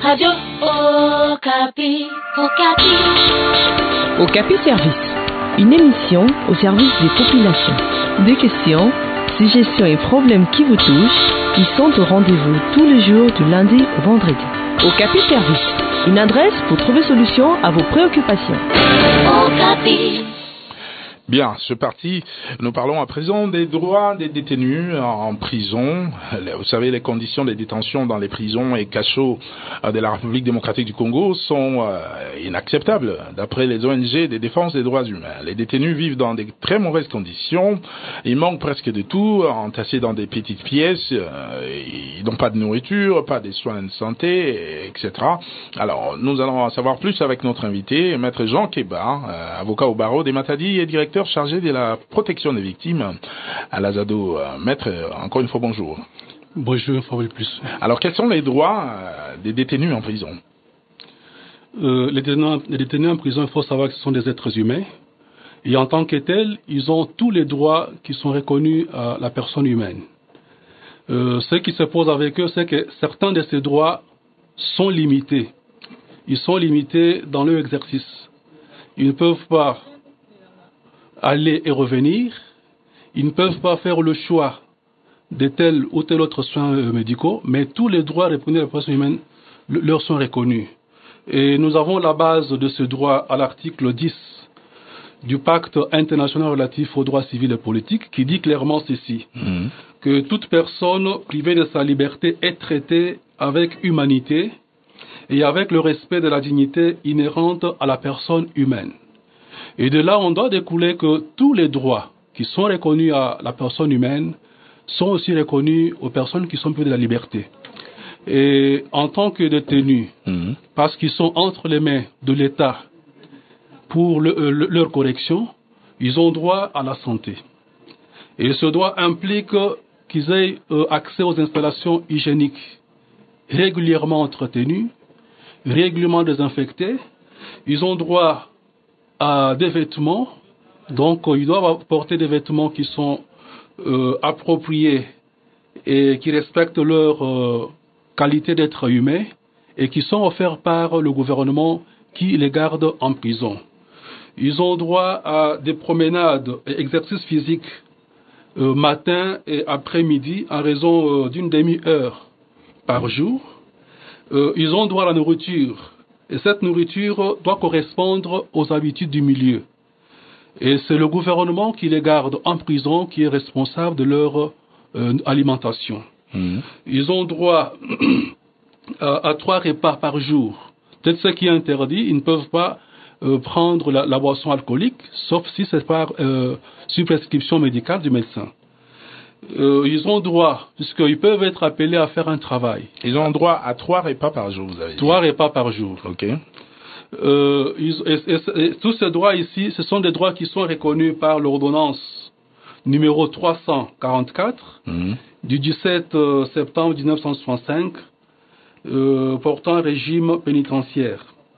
Radio Okapi. Okapi Service, une émission au service des populations. Des questions, suggestions et problèmes qui vous touchent, ils sont au rendez-vous tous les jours du lundi au vendredi. Okapi Service, une adresse pour trouver solution à vos préoccupations. Okapi. Bien, c'est parti. Nous parlons à présent des droits des détenus en prison. Vous savez, les conditions de détention dans les prisons et cachots de la République démocratique du Congo sont inacceptables. D'après les ONG de défense des droits humains, les détenus vivent dans de très mauvaises conditions. Ils manquent presque de tout, entassés dans des petites pièces. Ils n'ont pas de nourriture, pas de soins de santé, etc. Alors, nous allons en savoir plus avec notre invité, Maître Jean Keba, avocat au barreau des Matadi et directeur chargé de la protection des victimes à l'Azado. Maître, encore une fois, bonjour. Bonjour, une fois de plus. Alors, quels sont les droits des détenus en prison? Les détenus en prison, il faut savoir que ce sont des êtres humains. Et en tant que tels, ils ont tous les droits qui sont reconnus à la personne humaine. Ce qui se pose avec eux, c'est que certains de ces droits sont limités. Ils sont limités dans leur exercice. Ils ne peuvent pas aller et revenir. Ils ne peuvent pas faire le choix de tel ou tel autre soins médicaux, mais tous les droits reconnus à la personne humaine leur sont reconnus. Et nous avons la base de ce droit à l'article 10 du pacte international relatif aux droits civils et politiques, qui dit clairement ceci, que toute personne privée de sa liberté est traitée avec humanité et avec le respect de la dignité inhérente à la personne humaine. Et de là, on doit découler que tous les droits qui sont reconnus à la personne humaine sont aussi reconnus aux personnes qui sont privées de la liberté. Et en tant que détenus, parce qu'ils sont entre les mains de l'État pour leur correction, ils ont droit à la santé. Et ce droit implique qu'ils aient accès aux installations hygiéniques régulièrement entretenues, régulièrement désinfectées. Ils ont droit à des vêtements, donc ils doivent porter des vêtements qui sont appropriés et qui respectent leur qualité d'être humain et qui sont offerts par le gouvernement qui les garde en prison. Ils ont droit à des promenades et exercices physiques matin et après-midi en raison d'une demi-heure par jour. Ils ont droit à la nourriture. Et cette nourriture doit correspondre aux habitudes du milieu. Et c'est le gouvernement qui les garde en prison qui est responsable de leur alimentation. Ils ont droit à 3 repas par jour. Peut-être ce qui est interdit, ils ne peuvent pas prendre la boisson alcoolique, sauf si c'est par sur prescription médicale du médecin. Ils ont droit, puisqu'ils peuvent être appelés à faire un travail. Ils ont droit à 3 repas par jour, vous avez dit. 3 repas par jour. Ok. Et tous ces droits ici, ce sont des droits qui sont reconnus par l'ordonnance numéro 344 du 17 septembre 1965 portant un régime pénitentiaire.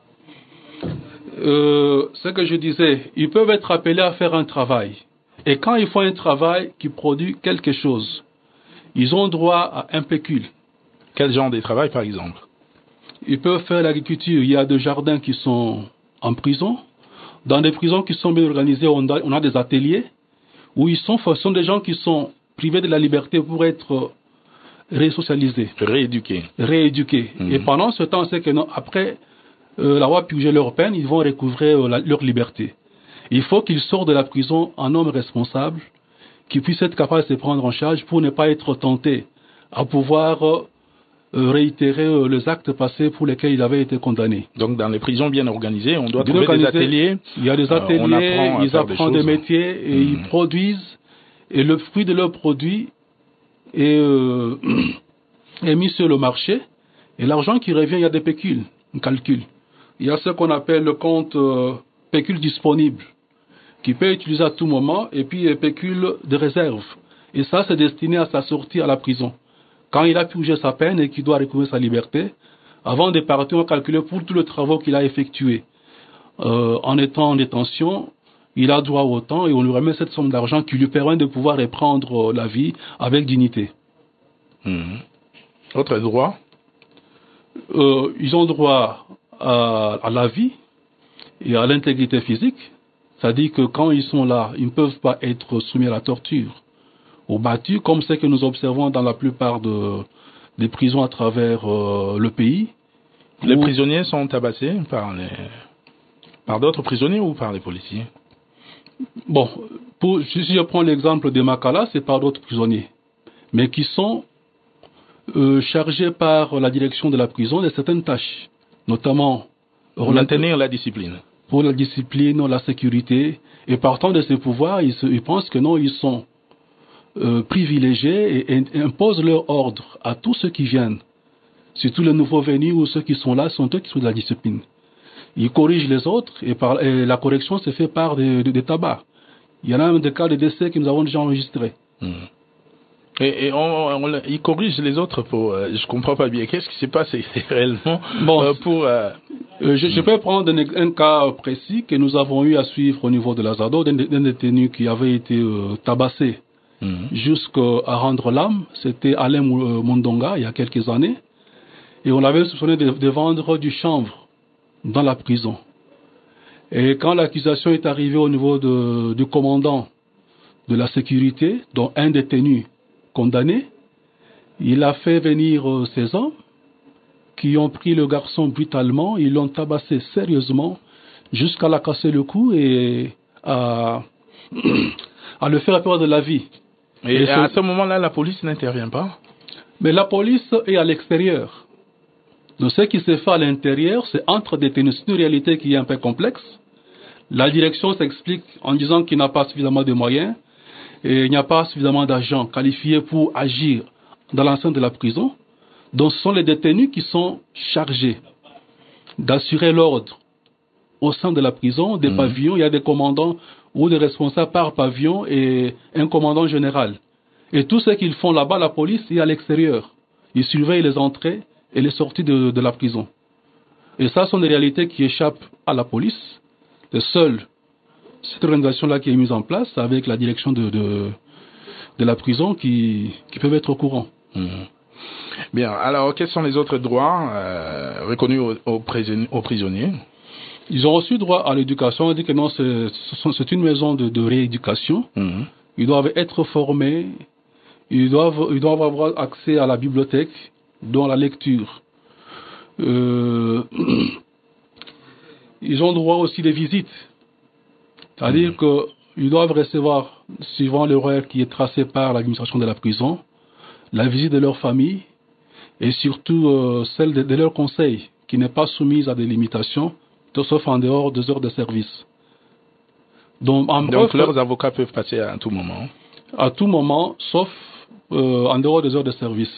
Ce que je disais, ils peuvent être appelés à faire un travail. Et quand ils font un travail qui produit quelque chose, ils ont droit à un pécule. Quel genre de travail, par exemple? Ils peuvent faire l'agriculture. Il y a des jardins qui sont en prison. Dans des prisons qui sont bien organisées, on a des ateliers où ce sont des gens qui sont privés de la liberté pour être resocialisés. Rééduqués. Et pendant ce temps, c'est que après avoir purgé leur peine, ils vont recouvrer leur liberté. Il faut qu'ils sortent de la prison en homme responsable, qui puisse être capable de se prendre en charge pour ne pas être tenté à pouvoir réitérer les actes passés pour lesquels il avait été condamné. Donc dans les prisons bien organisées, on doit trouver des ateliers. Il y a des ateliers, ils apprennent des métiers et ils produisent. Et le fruit de leurs produits est mis sur le marché. Et l'argent qui revient, il y a des pécules, un calcul. Il y a ce qu'on appelle le compte pécule disponible, qui peut être utilisé à tout moment, et puis pécule de réserve. Et ça, c'est destiné à sa sortie à la prison. Quand il a purgé sa peine et qu'il doit recouvrer sa liberté, avant de partir, on va calculer pour tous les travaux qu'il a effectués. En étant en détention, il a droit au temps et on lui remet cette somme d'argent qui lui permet de pouvoir reprendre la vie avec dignité. Autre droit? Ils ont droit à la vie et à l'intégrité physique. C'est-à-dire que quand ils sont là, ils ne peuvent pas être soumis à la torture ou battus, comme c'est que nous observons dans la plupart des prisons à travers le pays. Les prisonniers sont tabassés par d'autres prisonniers ou par les policiers? Bon, si je prends l'exemple de Makala, c'est par d'autres prisonniers, mais qui sont chargés par la direction de la prison de certaines tâches, notamment pour maintenir la discipline. Pour la discipline, la sécurité, et partant de ces pouvoirs, ils pensent que non, ils sont privilégiés et imposent leur ordre à tous ceux qui viennent. Surtout les nouveaux venus ou ceux qui sont là, sont eux qui sont de la discipline. Ils corrigent les autres et la correction se fait par des tabacs. Il y en a même des cas de décès que nous avons déjà enregistrés. Et ils corrigent les autres pour... je comprends pas bien. Qu'est-ce qui s'est passé réellement Je peux prendre un cas précis que nous avons eu à suivre au niveau de l'Azado, d'un détenu qui avait été tabassé jusqu'à rendre l'âme. C'était Alain Mondonga, il y a quelques années. Et on l'avait soupçonné de vendre du chanvre dans la prison. Et quand l'accusation est arrivée au niveau du commandant de la sécurité, dont un détenu condamné, il a fait venir ces hommes qui ont pris le garçon brutalement, ils l'ont tabassé sérieusement jusqu'à la casser le cou et à le faire perdre de la vie. Et à ce moment-là, la police n'intervient pas? Mais la police est à l'extérieur. Donc ce qui se fait à l'intérieur, c'est entre détenus. C'est une réalité qui est un peu complexe. La direction s'explique en disant qu'il n'a pas suffisamment de moyens et il n'y a pas suffisamment d'agents qualifiés pour agir dans l'enceinte de la prison. Donc ce sont les détenus qui sont chargés d'assurer l'ordre au sein de la prison, des pavillons. Il y a des commandants ou des responsables par pavillon et un commandant général. Et tout ce qu'ils font là-bas, la police est à l'extérieur. Ils surveillent les entrées et les sorties de la prison. Et ça sont des réalités qui échappent à la police. C'est seule cette organisation-là qui est mise en place avec la direction de la prison qui peuvent être au courant. Bien, alors quels sont les autres droits reconnus aux prisonniers? Ils ont reçu droit à l'éducation. On dit que non, c'est une maison de rééducation. Ils doivent être formés. Ils doivent avoir accès à la bibliothèque, dont la lecture. Ils ont droit aussi des visites. C'est-à-dire qu'ils doivent recevoir, suivant l'horaire qui est tracé par l'administration de la prison, la visite de leur famille et surtout celle de leur conseil, qui n'est pas soumise à des limitations, sauf en dehors des heures de service. Donc leurs avocats peuvent passer à tout moment? À tout moment, sauf en dehors des heures de service.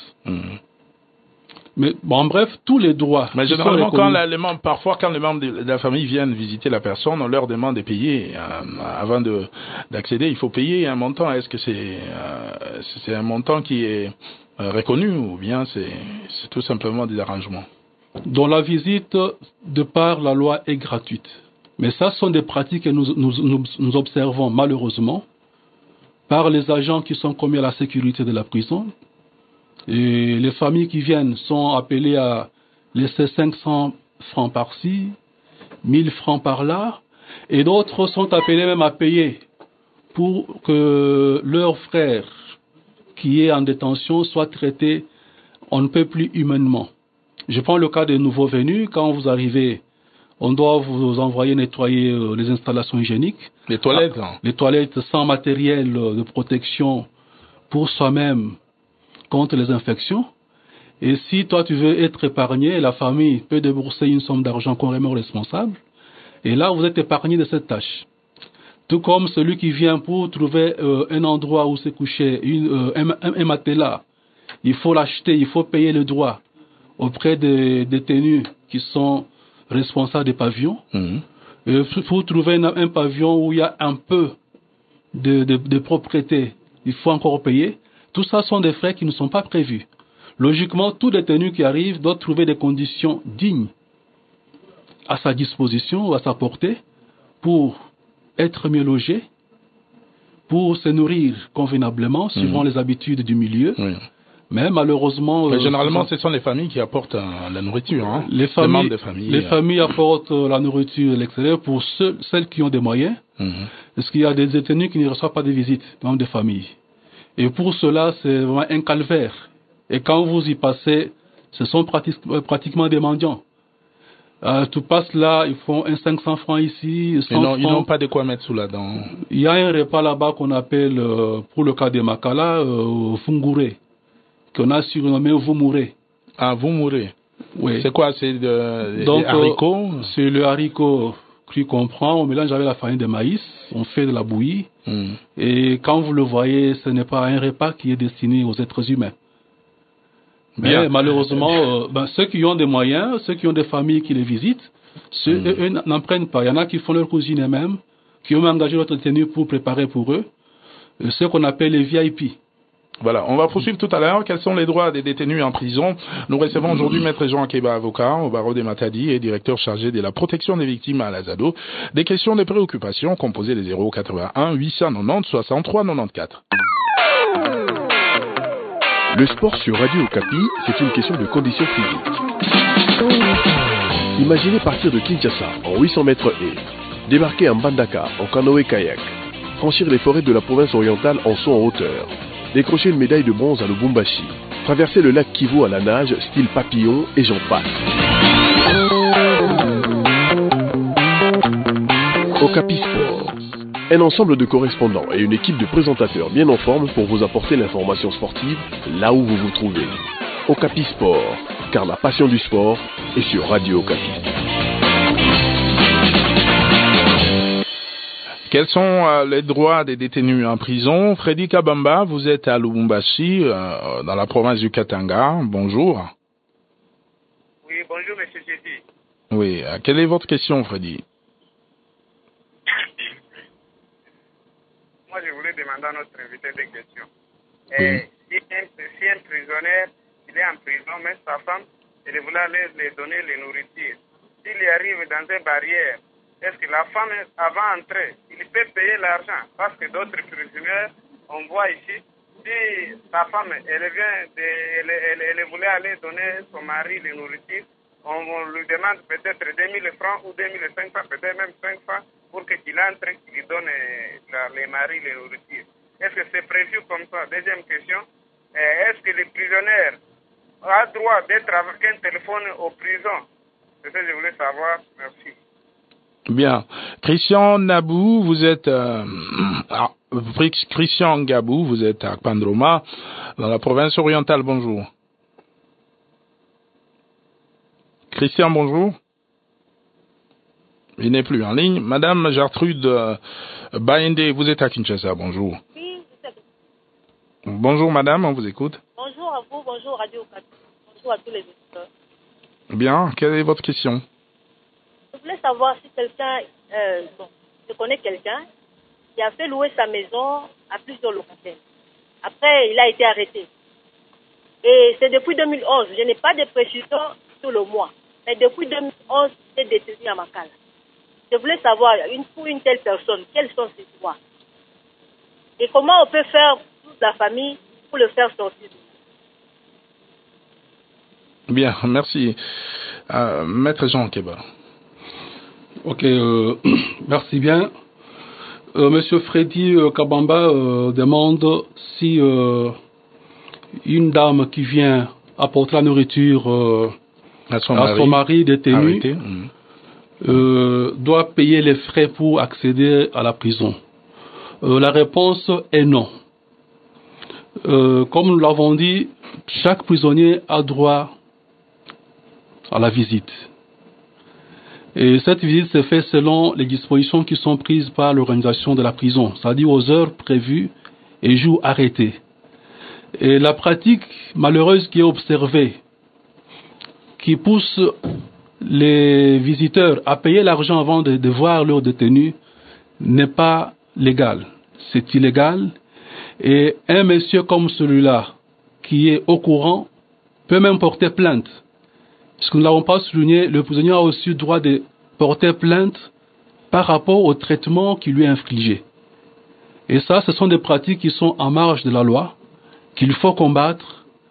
Mais en bref, tous les droits. Mais généralement, parfois, quand les membres de la famille viennent visiter la personne, on leur demande de payer. Avant d'accéder, il faut payer un montant. Est-ce que c'est un montant qui est reconnu ou bien c'est tout simplement des arrangements? Dont la visite, de par la loi, est gratuite. Mais ça, ce sont des pratiques que nous observons malheureusement par les agents qui sont commis à la sécurité de la prison. Et les familles qui viennent sont appelées à laisser 500 francs par-ci, 1000 francs par-là, et d'autres sont appelés même à payer pour que leur frère qui est en détention soit traité on ne peut plus humainement. Je prends le cas des nouveaux venus. Quand vous arrivez, on doit vous envoyer nettoyer les installations hygiéniques. Les toilettes. Les toilettes sans matériel de protection pour soi-même contre les infections. Et si toi tu veux être épargné, la famille peut débourser une somme d'argent qu'on remet au responsable. Et là, vous êtes épargné de cette tâche. Tout comme celui qui vient pour trouver un endroit où se coucher, un matelas. Il faut l'acheter, il faut payer le droit auprès des détenus qui sont responsables des pavillons. Pour trouver un pavillon où il y a un peu de propriété, il faut encore payer. Tout ça sont des frais qui ne sont pas prévus. Logiquement, tout détenu qui arrive doit trouver des conditions dignes à sa disposition ou à sa portée pour être mieux logé, pour se nourrir convenablement, suivant les habitudes du milieu. Mais malheureusement... Mais généralement, ce sont les familles qui apportent la nourriture. Hein. Les familles apportent la nourriture de l'extérieur pour celles qui ont des moyens. Parce qu'il y a des détenus qui ne reçoivent pas de visites dans des familles. Et pour cela, c'est vraiment un calvaire. Et quand vous y passez, ce sont pratiquement des mendiants. Tout passe là, ils font un 500 francs ici, 100 francs. Ils n'ont pas de quoi mettre sous la dent. Il y a un repas là-bas qu'on appelle, pour le cas des Makala, Fungouré, qu'on a surnommé Vous mourrez. Ah, vous mourrez. Oui. C'est quoi? C'est des haricots? C'est le haricot cru qu'on prend, on mélange avec la farine de maïs, on fait de la bouillie. Et quand vous le voyez, ce n'est pas un repas qui est destiné aux êtres humains. Mais malheureusement, ceux qui ont des moyens, ceux qui ont des familles qui les visitent, eux n'en prennent pas. Il y en a qui font leur cuisine eux-mêmes, qui ont engagé notre tenue pour préparer pour eux, ceux qu'on appelle les VIP. Voilà, on va poursuivre tout à l'heure. Quels sont les droits des détenus en prison? Nous recevons aujourd'hui Maître Jean Akeba, avocat au barreau des Matadi et directeur chargé de la protection des victimes à l'Azado. Des questions, des préoccupations, composez les 081 890 63 94. Le sport sur Radio Okapi, c'est une question de conditions physiques. Imaginez partir de Kinshasa en 800 mètres et débarquer en Mbandaka en canoë-kayak, franchir les forêts de la province orientale en saut en hauteur, décrocher une médaille de bronze à Lubumbashi, traverser le lac Kivu à la nage style papillon et j'en passe. Okapi Sport, un ensemble de correspondants et une équipe de présentateurs bien en forme pour vous apporter l'information sportive là où vous vous trouvez. Okapi Sport, car la passion du sport est sur Radio Okapi. Quels sont les droits des détenus en prison? Freddy Kabamba, vous êtes à Lubumbashi, dans la province du Katanga. Bonjour. Oui, bonjour, monsieur Jédi. Oui, quelle est votre question, Freddy? Moi, je voulais demander à notre invité des questions. Oui. Si un prisonnier, il est en prison, mais sa femme, elle voulait aller lui donner les nourritures. S'il y arrive dans une barrière, est-ce que la femme, avant d'entrer, il peut payer l'argent? Parce que d'autres prisonniers, on voit ici, si sa femme, elle voulait aller donner son mari les nourritures, on lui demande peut-être 2000 francs ou 2500, peut-être même 5 francs, pour qu'il entre, qu'il lui donne les maris les nourritures. Est-ce que c'est prévu comme ça? Deuxième question, est-ce que les prisonniers ont droit d'être avec un téléphone aux prisons? C'est ça que je voulais savoir. Merci. Bien. Christian Nabou, vous êtes Christian Gabou, vous êtes à Pandroma, dans la province orientale. Bonjour. Christian, bonjour. Il n'est plus en ligne. Madame Gertrude Baende, vous êtes à Kinshasa. Bonjour. Oui, bonjour madame, on vous écoute. Bonjour à vous, bonjour Radio Okapi. Bonjour à tous les auditeurs. Bien, quelle est votre question? Je voulais savoir si quelqu'un, je connais quelqu'un qui a fait louer sa maison à plusieurs locataires. Après, il a été arrêté. Et c'est depuis 2011. Je n'ai pas de précision sur le mois. Mais depuis 2011, il est détenu à Makala. Je voulais savoir, pour une telle personne, quels sont ses droits? Et comment on peut faire toute la famille pour le faire sortir? Bien, merci. Maître Jean Akeba. Ok, merci bien. Monsieur Freddy Kabamba demande si une dame qui vient apporter la nourriture à son mari détenu doit payer les frais pour accéder à la prison. La réponse est non. Comme nous l'avons dit, chaque prisonnier a droit à la visite. Et cette visite se fait selon les dispositions qui sont prises par l'organisation de la prison, c'est-à-dire aux heures prévues et jours arrêtés. Et la pratique malheureuse qui est observée, qui pousse les visiteurs à payer l'argent avant de voir leurs détenus, n'est pas légale. C'est illégal. Et un monsieur comme celui-là, qui est au courant, peut même porter plainte. Ce que nous n'avons pas souligné, le prisonnier a aussi le droit de porter plainte par rapport au traitement qui lui est infligé. Et ça, ce sont des pratiques qui sont en marge de la loi, qu'il faut combattre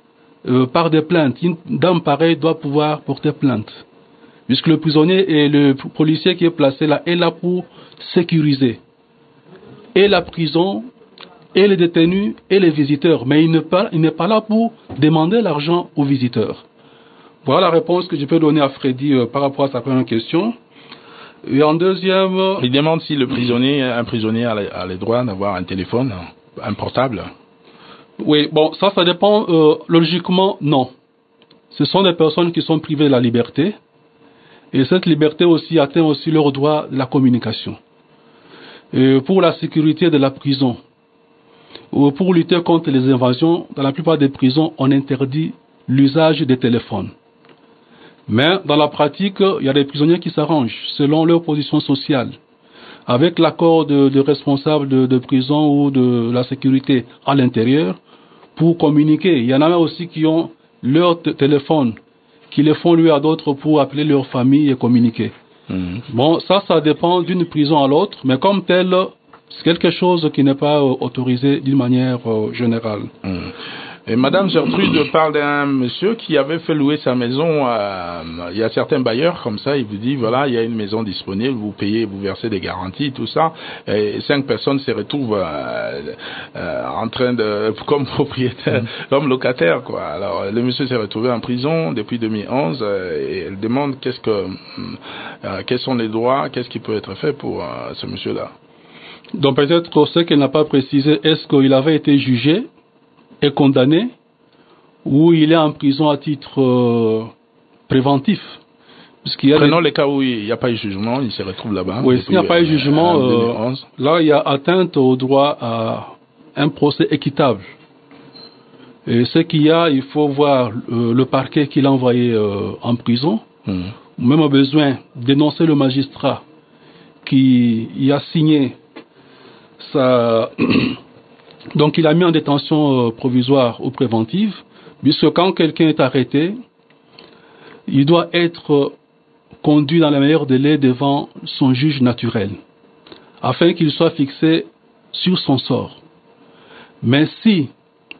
par des plaintes. Une dame pareille doit pouvoir porter plainte. Puisque le prisonnier et le policier qui est placé là est là pour sécuriser et la prison, et les détenus, et les visiteurs. Mais il n'est pas là pour demander l'argent aux visiteurs. Voilà la réponse que je peux donner à Freddy par rapport à sa première question. Et en deuxième... Il demande si un prisonnier a le droit d'avoir un téléphone, un portable. Oui, bon, ça dépend. Logiquement, non. Ce sont des personnes qui sont privées de la liberté. Et cette liberté aussi atteint aussi leur droit de la communication. Et pour la sécurité de la prison, ou pour lutter contre les invasions, dans la plupart des prisons, on interdit l'usage des téléphones. Mais dans la pratique, il y a des prisonniers qui s'arrangent selon leur position sociale, avec l'accord de responsables de prison ou de la sécurité à l'intérieur, pour communiquer. Il y en a aussi qui ont leur téléphone, qui les font lui à d'autres pour appeler leur famille et communiquer. Bon, ça dépend d'une prison à l'autre, mais comme tel, c'est quelque chose qui n'est pas autorisé d'une manière générale. Et Madame Gertrude parle d'un monsieur qui avait fait louer sa maison. Il y a certains bailleurs comme ça, il vous dit voilà, il y a une maison disponible, vous payez, vous versez des garanties, tout ça. Et 5 personnes se retrouvent en train de, comme propriétaire, comme locataire, quoi. Alors le monsieur s'est retrouvé en prison depuis 2011 et elle demande quels sont les droits, qu'est-ce qui peut être fait pour ce monsieur-là. Donc peut-être ce qu'elle n'a pas précisé, est-ce qu'il avait été jugé et condamné ou il est en prison à titre préventif? Prenons les cas où il n'y a pas eu jugement, il se retrouve là-bas. Oui, s'il n'y a pas eu jugement, là il y a atteinte au droit à un procès équitable. Et ce qu'il y a, il faut voir le parquet qui l'a envoyé en prison, même au besoin dénoncer le magistrat qui y a signé ça. Donc il a mis en détention provisoire ou préventive, puisque quand quelqu'un est arrêté, il doit être conduit dans les meilleurs délais devant son juge naturel, afin qu'il soit fixé sur son sort. Mais si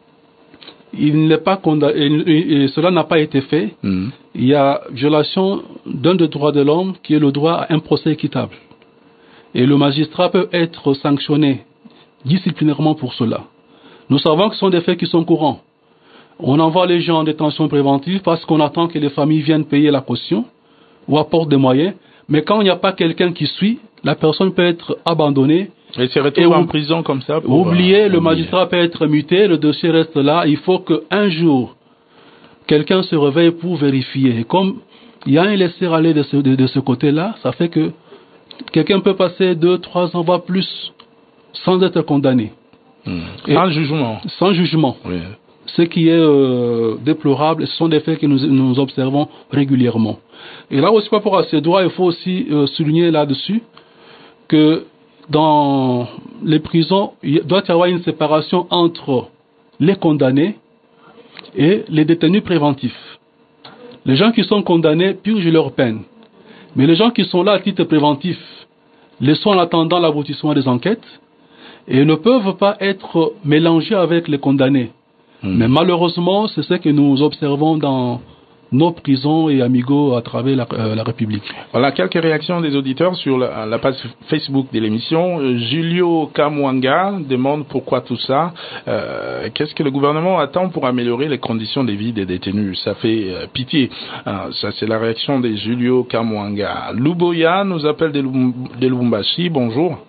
il n'est pas condamné, et cela n'a pas été fait, il y a violation d'un des droits de l'homme qui est le droit à un procès équitable. Et le magistrat peut être sanctionné disciplinairement pour cela. Nous savons que ce sont des faits qui sont courants. On envoie les gens en détention préventive parce qu'on attend que les familles viennent payer la caution ou apportent des moyens. Mais quand il n'y a pas quelqu'un qui suit, la personne peut être abandonnée. Et se retrouve en prison comme ça. Le magistrat peut être muté, le dossier reste là. Il faut qu'un jour, quelqu'un se réveille pour vérifier. Et comme il y a un laisser-aller de ce côté-là, ça fait que quelqu'un peut passer 2, 3 ans, voire plus, sans être condamné. Sans jugement. Sans jugement. Oui. Ce qui est déplorable, ce sont des faits que nous observons régulièrement. Et là aussi, par rapport à ces droits, il faut aussi souligner là-dessus que dans les prisons, il doit y avoir une séparation entre les condamnés et les détenus préventifs. Les gens qui sont condamnés purgent leur peine. Mais les gens qui sont là à titre préventif, les sont en attendant l'aboutissement des enquêtes et ne peuvent pas être mélangés avec les condamnés. Mais malheureusement, c'est ce que nous observons dans nos prisons et amigos à travers la République. Voilà quelques réactions des auditeurs sur la page Facebook de l'émission. Julio Kamwanga demande pourquoi tout ça. Qu'est-ce que le gouvernement attend pour améliorer les conditions de vie des détenus? Ça fait pitié. Ça, c'est la réaction de Julio Kamwanga. Luboya nous appelle de Lubumbashi. Bonjour.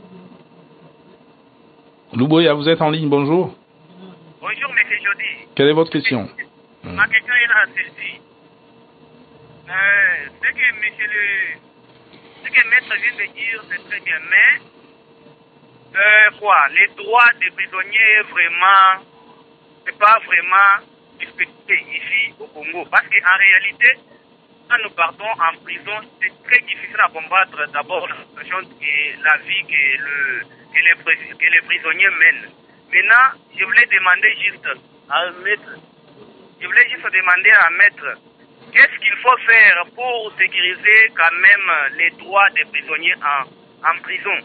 Luboya, vous êtes en ligne. Bonjour. Bonjour, M. Jody. Quelle est votre question? Ma question est là, celle-ci. Ce que Maître vient de dire, c'est très bien, mais les droits des prisonniers, vraiment, c'est pas vraiment respecté ici au Congo. Parce qu'en réalité, quand nous partons en prison, c'est très difficile à combattre d'abord la situation et la vie que les prisonniers mènent. Maintenant, je voulais demander juste à Maître, qu'est-ce qu'il faut faire pour sécuriser quand même les droits des prisonniers en prison?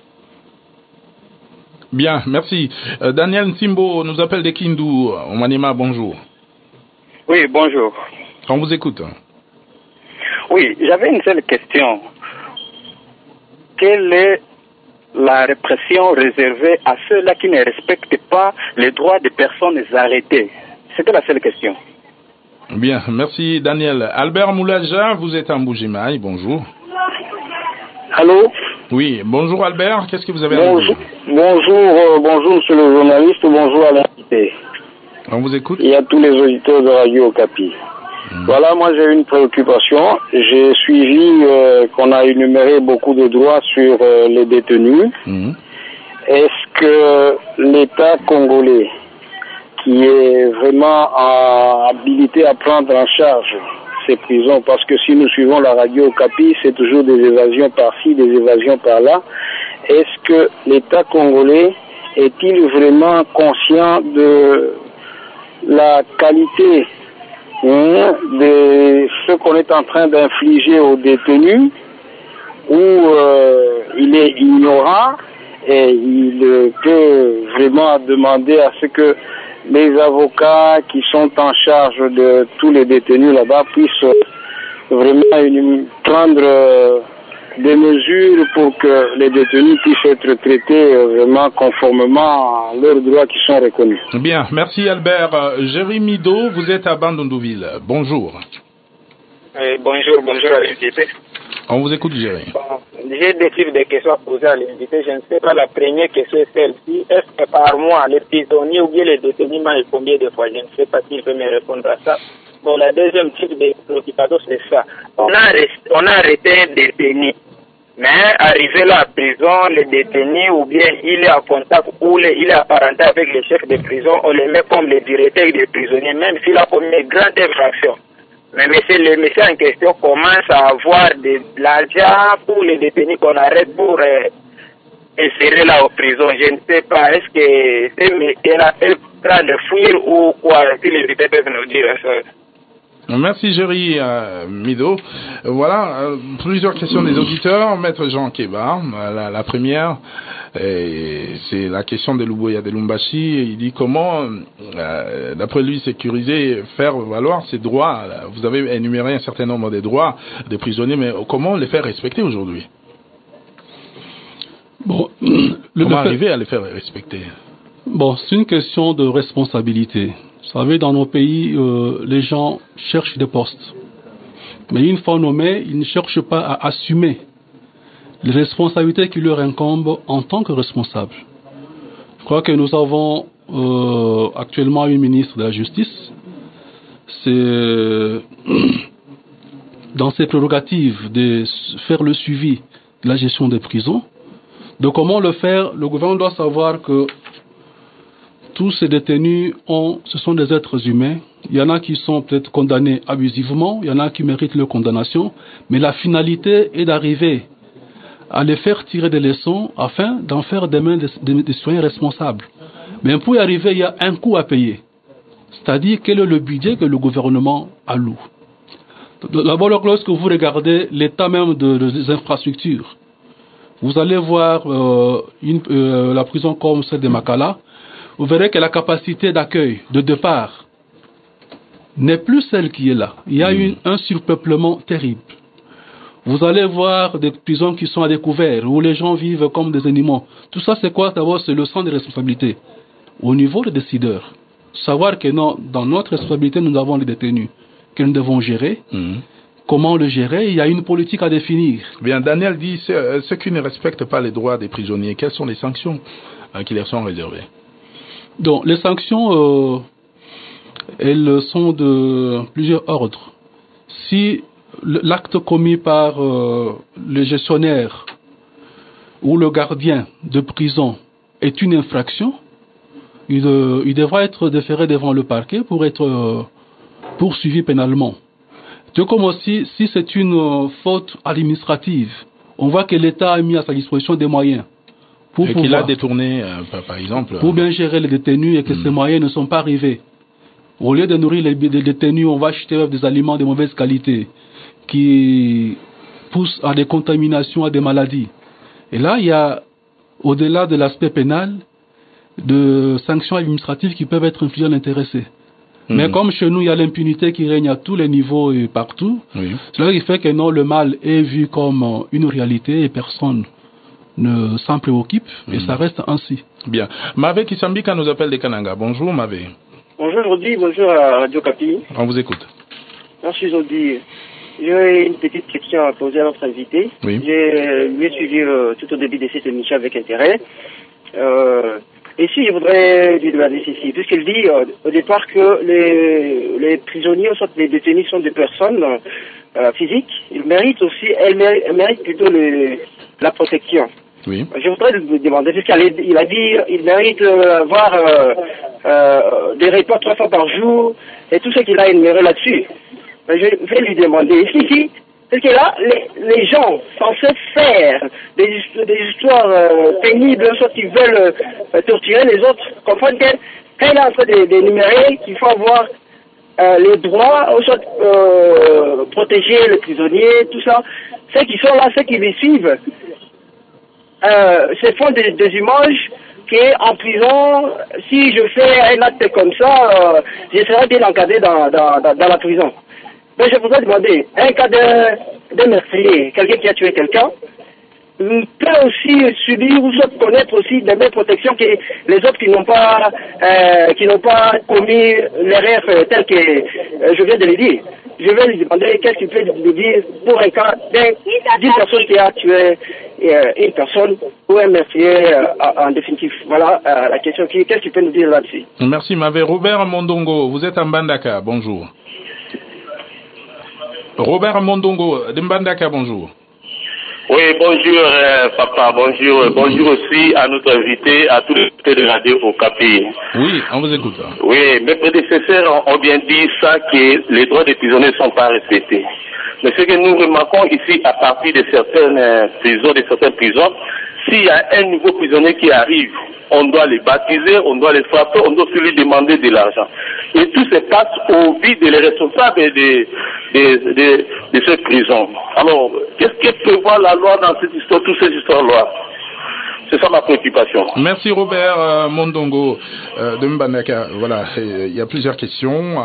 Bien, merci. Daniel Nsimbo nous appelle de Kindu, au Maniema, bonjour. Oui, bonjour. On vous écoute. Oui, j'avais une seule question. Quelle est la répression réservée à ceux-là qui ne respectent pas les droits des personnes arrêtées? C'était la seule question. Bien, merci Daniel. Albert Moulaja, vous êtes en Bougimaï, bonjour. Allô? Oui, bonjour Albert, qu'est-ce que vous avez à Bonjour, dire? bonjour monsieur le journaliste, bonjour à l'invité. On vous écoute. Et à tous les auditeurs de Radio Okapi. Voilà, moi j'ai une préoccupation. J'ai suivi qu'on a énuméré beaucoup de droits sur les détenus. Est-ce que l'État congolais, qui est vraiment habilité à prendre en charge ces prisons, parce que si nous suivons la Radio Okapi, c'est toujours des évasions par-ci, des évasions par-là, est-ce que l'État congolais est-il vraiment conscient de la qualité de ce qu'on est en train d'infliger aux détenus, ou il est ignorant et il peut vraiment demander à ce que les avocats qui sont en charge de tous les détenus là-bas puissent vraiment prendre des mesures pour que les détenus puissent être traités vraiment conformément à leurs droits qui sont reconnus. Bien, merci Albert. Jérémy Do, vous êtes à Bandundouville. Bonjour. Bonjour à l'invité. On vous écoute, Jérémy. Bon, j'ai des types de questions à poser à l'invité. Je ne sais pas, la première question est celle-ci. Est-ce que par mois, les prisonniers ou bien les détenus mangent combien de fois? Je ne sais pas s'il peut me répondre à ça. Bon, la deuxième type de préoccupation, c'est ça. On a arrêté un détenu. Mais arrivé là à prison, le détenu, ou bien il est en contact, ou il est apparenté avec les chefs de prison, on le met comme le directeur des prisonniers, même s'il a commis une grande infraction. Mais le monsieur en question commence à avoir de l'argent pour les détenus qu'on arrête pour insérer là aux prisons. Je ne sais pas, est-ce que c'est elle prend de fuir ou quoi? Si les invités peuvent nous dire ça. Merci Jérémy Mido. Voilà, plusieurs questions des auditeurs. Maître Jean Keba, la première, c'est la question de Luboya de Lumbashi. Il dit comment, d'après lui, sécuriser, faire valoir ses droits. Vous avez énuméré un certain nombre de droits des prisonniers, mais comment les faire respecter aujourd'hui? Bon, comment arriver à les faire respecter? Bon, c'est une question de responsabilité. Vous savez, dans nos pays, les gens cherchent des postes. Mais une fois nommés, ils ne cherchent pas à assumer les responsabilités qui leur incombent en tant que responsables. Je crois que nous avons actuellement une ministre de la Justice. C'est dans ses prérogatives de faire le suivi de la gestion des prisons. De comment le faire, le gouvernement doit savoir que tous ces détenus ce sont des êtres humains. Il y en a qui sont peut-être condamnés abusivement, il y en a qui méritent leur condamnation, mais la finalité est d'arriver à les faire tirer des leçons afin d'en faire demain des citoyens responsables. Mais pour y arriver, il y a un coût à payer. C'est-à-dire quel est le budget que le gouvernement alloue. D'abord, lorsque vous regardez l'état même des infrastructures, vous allez voir la prison comme celle de Makala, vous verrez que la capacité d'accueil, de départ, n'est plus celle qui est là. Il y a un surpeuplement terrible. Vous allez voir des prisons qui sont à découvert, où les gens vivent comme des animaux. Tout ça, c'est quoi? D'abord, c'est le sens des responsabilités. Au niveau des décideurs, savoir que dans notre responsabilité, nous avons les détenus que nous devons gérer. Comment le gérer? Il y a une politique à définir. Bien, Daniel dit, ceux qui ne respectent pas les droits des prisonniers, quelles sont les sanctions qui leur sont réservées? Donc, les sanctions, elles sont de plusieurs ordres. Si l'acte commis par le gestionnaire ou le gardien de prison est une infraction, il devra être déféré devant le parquet pour être poursuivi pénalement. Tout comme aussi, si c'est une faute administrative, on voit que l'État a mis à sa disposition des moyens. Et qu'il a détourné, par exemple. Pour bien gérer les détenus et que ces moyens ne sont pas arrivés. Au lieu de nourrir les détenus, on va acheter des aliments de mauvaise qualité qui poussent à des contaminations, à des maladies. Et là, il y a, au-delà de l'aspect pénal, de sanctions administratives qui peuvent être infligées à l'intéressé. Mais comme chez nous, il y a l'impunité qui règne à tous les niveaux et partout, cela fait que non, le mal est vu comme une réalité et personne ne s'en préoccupe, et ça reste ainsi. Bien. Mavé Kisambika nous appelle de Kananga. Bonjour Mavé. Bonjour Jody, bonjour à Radio Capi. On vous écoute. Merci Jody. J'ai une petite question à poser à notre invité. Oui. J'ai suivi tout au début de cette émission avec intérêt. Ici, je voudrais lui demander ceci, puisqu'il dit au départ que les prisonniers, soit les détenus, sont des personnes physiques. Ils méritent aussi, elles méritent plutôt la protection. Oui. Je voudrais lui demander, puisqu'il a dit il mérite avoir des repas 3 fois par jour et tout ce qu'il a énuméré là-dessus. Je vais lui demander ici, parce que là, les gens censés faire des histoires pénibles, soit qu'ils veulent torturer les autres, comprennent que quand il est en train d'énumérer qu'il faut avoir les droits, soit protéger les prisonniers, tout ça, ceux qui sont là, ceux qui les suivent, se font des images qu'en prison, si je fais un acte comme ça, je serai bien encadré dans la prison. Mais je voudrais demander, un cas de meurtrier, quelqu'un qui a tué quelqu'un, peut aussi subir ou soit connaître aussi des mêmes protections que les autres qui n'ont pas commis l'erreur telle que je viens de le dire. Je vais lui demander qu'est-ce qu'il peut lui dire pour un cas d'une personne qui a tué une personne ou un meurtrier en définitive. Voilà la question. Qu'est-ce qu'il peut nous dire là-dessus? Merci Mavé. Robert Mondongo, vous êtes en Mbandaka, bonjour. Robert Mondongo de Mbandaka, bonjour. Oui, bonjour papa, bonjour aussi à notre invité, à tous les de Radio Okapi. Oui, on vous écoute. Oui, mes prédécesseurs ont bien dit ça, que les droits des prisonniers ne sont pas respectés. Mais ce que nous remarquons ici, à partir de certaines prisons, s'il y a un nouveau prisonnier qui arrive, on doit les baptiser, on doit les frapper, on doit lui demander de l'argent. Et tout se passe au vide des responsables de cette prison. Alors, qu'est-ce que prévoit la loi dans cette histoire, toutes ces histoires-là? C'est ça ma préoccupation. Merci Robert Mondongo de Mbandaka. Voilà, il y a plusieurs questions.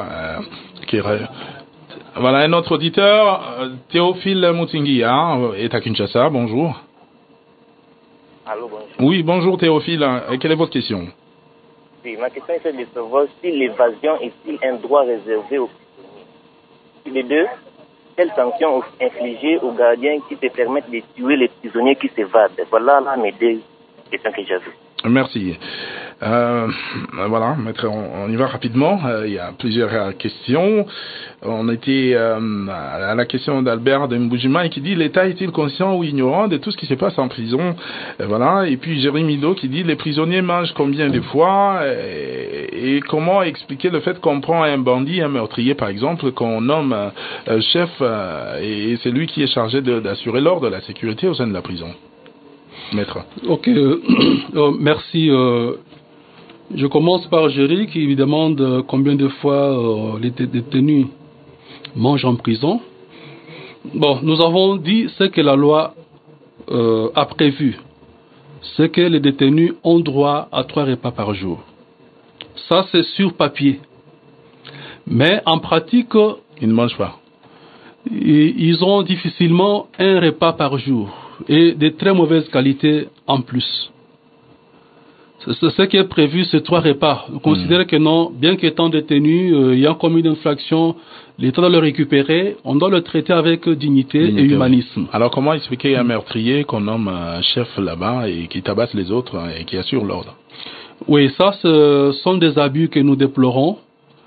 Voilà, un autre auditeur, Théophile Moutinguia, est à Kinshasa. Bonjour. Allô, bonjour. Oui, bonjour Théophile. Quelle est votre question? Oui, ma question est de savoir si l'évasion est-il un droit réservé aux prisonniers. Les deux, quelles sanctions infligées aux gardiens qui te permettent de tuer les prisonniers qui s'évadent? Voilà là mes deux questions que j'avais. Merci. Voilà, maître, on y va rapidement. Il y a plusieurs questions. On était à la question d'Albert de Mboujima qui dit: l'État est-il conscient ou ignorant de tout ce qui se passe en prison? Voilà. Et puis Jérémy Mido qui dit: les prisonniers mangent combien de fois? Et comment expliquer le fait qu'on prend un bandit, un meurtrier par exemple, qu'on nomme chef, et c'est lui qui est chargé d'assurer l'ordre, la sécurité au sein de la prison? Maître. Ok, merci. Je commence par Géry qui demande combien de fois les détenus mangent en prison. Bon, nous avons dit ce que la loi a prévu. C'est que les détenus ont droit à 3 repas par jour. Ça, c'est sur papier. Mais en pratique, ils ne mangent pas. Ils ont difficilement un repas par jour. Et de très mauvaise qualité en plus. Ce qui est prévu, c'est 3 repas. On considère que non, bien qu'étant détenu, ayant commis une infraction, l'État doit le récupérer, on doit le traiter avec dignité et humanisme. Alors comment expliquer un meurtrier qu'on nomme un chef là-bas et qui tabasse les autres et qui assure l'ordre? Oui, ça, ce sont des abus que nous déplorons.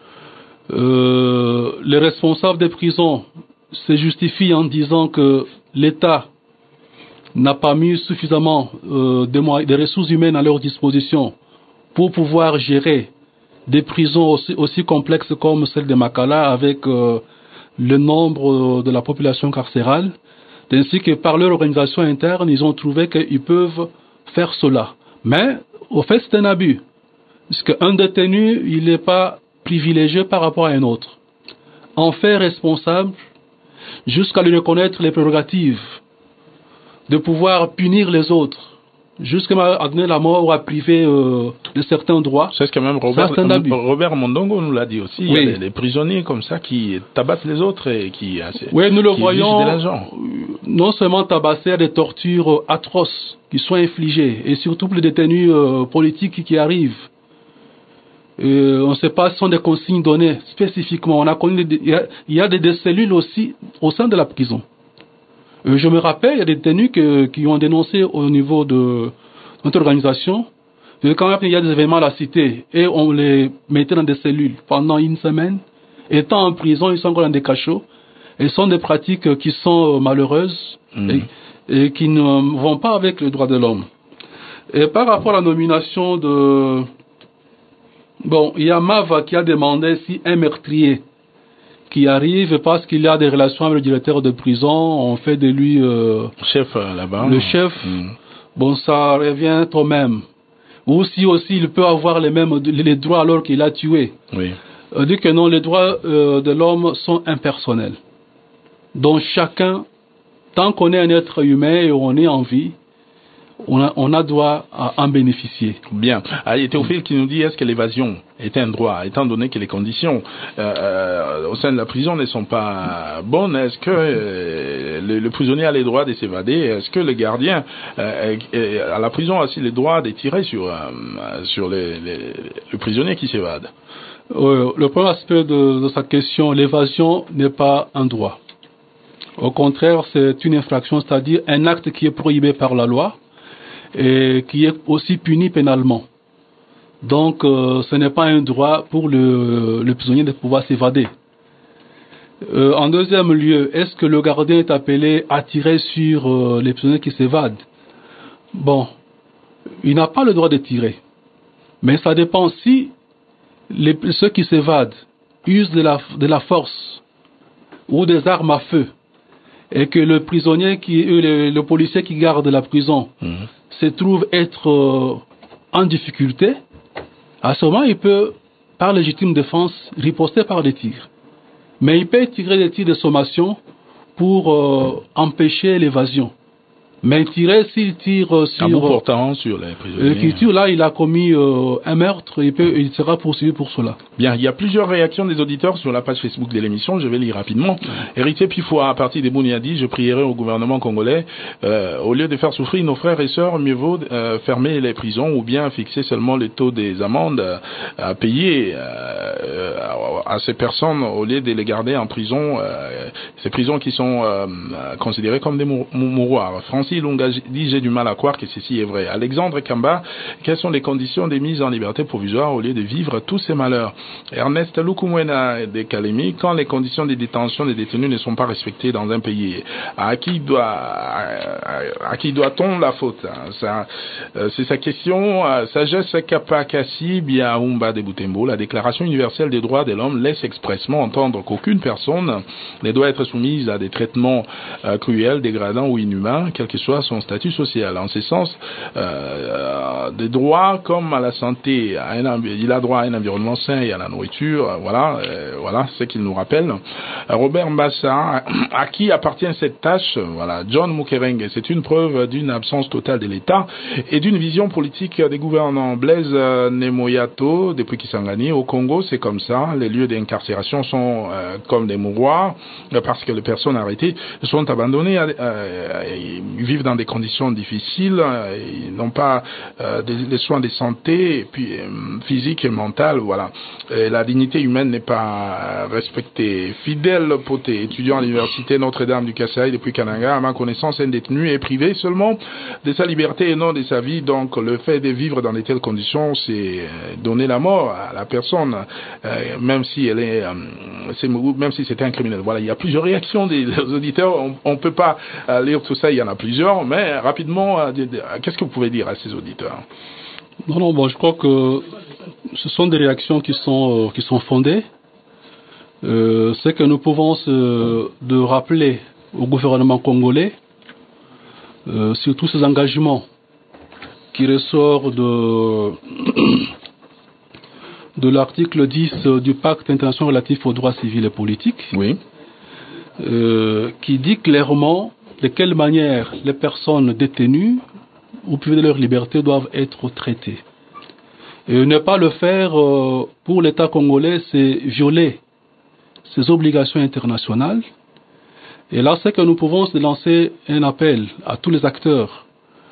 Les responsables des prisons se justifient en disant que l'État n'a pas mis suffisamment de ressources humaines à leur disposition pour pouvoir gérer des prisons aussi complexes comme celle de Makala avec le nombre de la population carcérale, ainsi que par leur organisation interne, ils ont trouvé qu'ils peuvent faire cela. Mais, au fait, c'est un abus. Parce qu'un détenu, il n'est pas privilégié par rapport à un autre. En fait responsable, jusqu'à lui reconnaître les prérogatives de pouvoir punir les autres. jusqu'à donner la mort ou à priver de certains droits. C'est ce que même Robert Mondongo nous l'a dit aussi. Oui. Il y a des prisonniers comme ça qui tabassent les autres et qui... Oui, nous le voyons, non seulement tabasser, il y a des tortures atroces qui sont infligées, et surtout pour les détenus politiques qui arrivent. On ne sait pas si ce sont des consignes données spécifiquement. On a connu il y a des cellules aussi au sein de la prison. Je me rappelle, il y a des détenus qui ont dénoncé au niveau de notre organisation. Quand même, il y a des événements à la cité et on les mettait dans des cellules pendant une semaine. Étant en prison, ils sont encore dans des cachots. Et ce sont des pratiques qui sont malheureuses et qui ne vont pas avec les droits de l'homme. Et par rapport à la nomination de... Bon, il y a Mava qui a demandé si un meurtrier qui arrive parce qu'il y a des relations avec le directeur de prison, on fait de lui chef là-bas. Le chef. Bon, ça revient au même. Ou si aussi il peut avoir les droits alors qu'il a tué. Oui. Dit que non, les droits de l'homme sont impersonnels. Donc chacun, tant qu'on est un être humain et on est en vie, on a droit à en bénéficier. Bien. Il y a Théophile qui nous dit, est-ce que l'évasion est un droit, étant donné que les conditions au sein de la prison ne sont pas bonnes? Est-ce que le prisonnier a les droits de s'évader? Est-ce que le gardien à la prison a aussi les droits de tirer sur le prisonnier qui s'évade? Le premier aspect de sa question, l'évasion n'est pas un droit. Au contraire, c'est une infraction, c'est-à-dire un acte qui est prohibé par la loi et qui est aussi puni pénalement. Donc, ce n'est pas un droit pour le prisonnier de pouvoir s'évader. En deuxième lieu, est-ce que le gardien est appelé à tirer sur les prisonniers qui s'évadent? Bon, il n'a pas le droit de tirer. Mais ça dépend si ceux qui s'évadent usent de la force ou des armes à feu et que le prisonnier, le policier qui garde la prison se trouve être en difficulté, à ce moment, il peut, par légitime défense, riposter par des tirs. Mais il peut tirer des tirs de sommation pour empêcher l'évasion. Mais s'il tire sur... portant sur les prisonniers. Qui tire là, il a commis un meurtre, il sera poursuivi pour cela. Bien, il y a plusieurs réactions des auditeurs sur la page Facebook de l'émission, je vais lire rapidement. Héritier Pifoua, à partir des Bouniadi, je prierai au gouvernement congolais, au lieu de faire souffrir nos frères et sœurs, mieux vaut fermer les prisons ou bien fixer seulement les taux des amendes à payer à ces personnes au lieu de les garder en prison, ces prisons qui sont considérées comme des mouroirs. Francis Lunga dit, j'ai du mal à croire que ceci est vrai. Alexandre Kamba, quelles sont les conditions des mises en liberté provisoire au lieu de vivre tous ces malheurs? Ernest Lukumwena de Kalemi, quand les conditions de détention des détenus ne sont pas respectées dans un pays, à qui doit-on la faute? C'est sa question. Sagesse Kapakasi Biaumba de Butembo, la Déclaration universelle des droits de l'homme laisse expressement entendre qu'aucune personne ne doit être soumise à des traitements cruels, dégradants ou inhumains, quel que soit son statut social. En ce sens, des droits comme à la santé, il a droit à un environnement sain et à la nourriture, voilà ce qu'il nous rappelle. Robert Mbassa, à qui appartient cette tâche? Voilà, John Mukerenge, c'est une preuve d'une absence totale de l'État et d'une vision politique des gouvernants. Blaise Nemoyato, depuis Kisangani, au Congo, c'est comme ça, les lieux d'incarcération sont comme des mouroirs, parce que les personnes arrêtées sont abandonnées, ils vivent dans des conditions difficiles, ils n'ont pas des soins de santé, et puis physique et mentale, voilà. Et la dignité humaine n'est pas respectée. Fidèle Poté, étudiant à l'université Notre-Dame du Kasaï depuis Kananga, à ma connaissance, un détenu est privé seulement de sa liberté et non de sa vie. Donc le fait de vivre dans de telles conditions, c'est donner la mort à la personne, même si elle est, même si c'était un criminel. Voilà, il y a plusieurs réactions des auditeurs. On peut pas lire tout ça, il y en a plusieurs, mais rapidement, qu'est-ce que vous pouvez dire à ces auditeurs? Non, bon, je crois que ce sont des réactions qui sont fondées. C'est que nous pouvons de rappeler au gouvernement congolais sur tous ces engagements qui ressortent de l'article 10 du pacte international relatif aux droits civils et politiques, oui, qui dit clairement de quelle manière les personnes détenues ou privés de leur liberté doivent être traités. Et ne pas le faire pour l'État congolais, c'est violer ses obligations internationales. Et là, ce que nous pouvons, c'est lancer un appel à tous les acteurs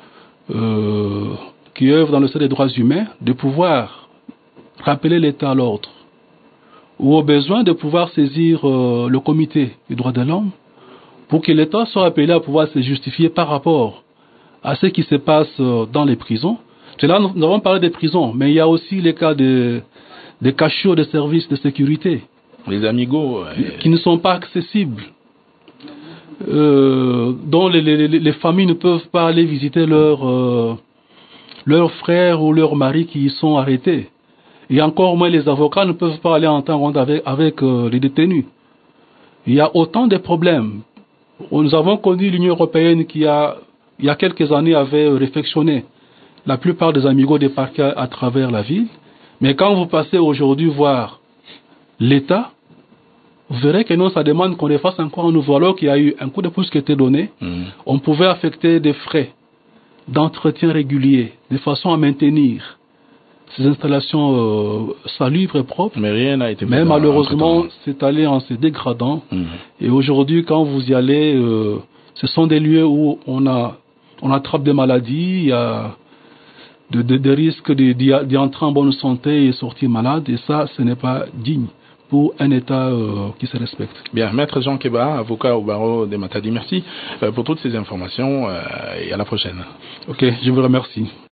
qui œuvrent dans le secteur des droits humains de pouvoir rappeler l'État à l'ordre, ou au besoin de pouvoir saisir le comité des droits de l'homme pour que l'État soit appelé à pouvoir se justifier par rapport à ce qui se passe dans les prisons. C'est là, nous avons parlé des prisons, mais il y a aussi les cas des cachots de services de sécurité. Les amigos. Qui ne sont pas accessibles. Dont les familles ne peuvent pas aller visiter leurs frères ou leurs maris qui y sont arrêtés. Et encore moins les avocats ne peuvent pas aller entendre avec les détenus. Il y a autant de problèmes. Nous avons connu l'Union européenne qui, il y a quelques années, avait réfectionné la plupart des amigos des parquets à travers la ville. Mais quand vous passez aujourd'hui voir l'État, vous verrez que non, ça demande qu'on les fasse encore un nouveau. Alors qu'il y a eu un coup de pouce qui a été donné, on pouvait affecter des frais d'entretien réguliers, de façon à maintenir ces installations salubres et propres. Mais rien n'a été fait. Mais malheureusement, c'est allé en se dégradant. Et aujourd'hui, quand vous y allez, ce sont des lieux où on attrape des maladies, il y a des risques d'y entrer en bonne santé et sortir malade. Et ça, ce n'est pas digne pour un État qui se respecte. Bien, Maître Jean Keba, avocat au barreau de Matadi, merci pour toutes ces informations et à la prochaine. Ok, je vous remercie.